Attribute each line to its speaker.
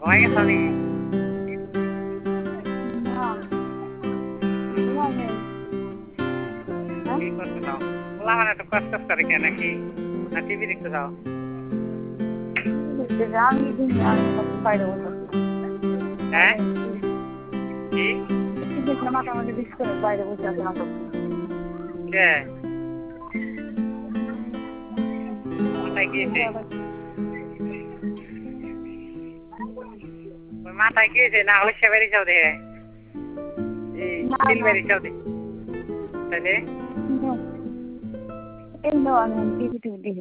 Speaker 1: ঘুমাই গেছো নাকি? কি করতে চাও? পোলা মানে একটু কষ্ট করে কে নাকি? না টিভি দেখতে চাও? হ্যাঁ কি?
Speaker 2: মাথামাটি বিষ করে বাইরে বসে আছে নাটক।
Speaker 1: কে? মাথায় গিয়েছে? মাথায় গিয়েছে না হইসে বেরিয়ে যাও দেখে এই তিল বেরিয়ে যাও দেখে তাহলে
Speaker 2: এই নো আমি টিভি টিভি দেখি।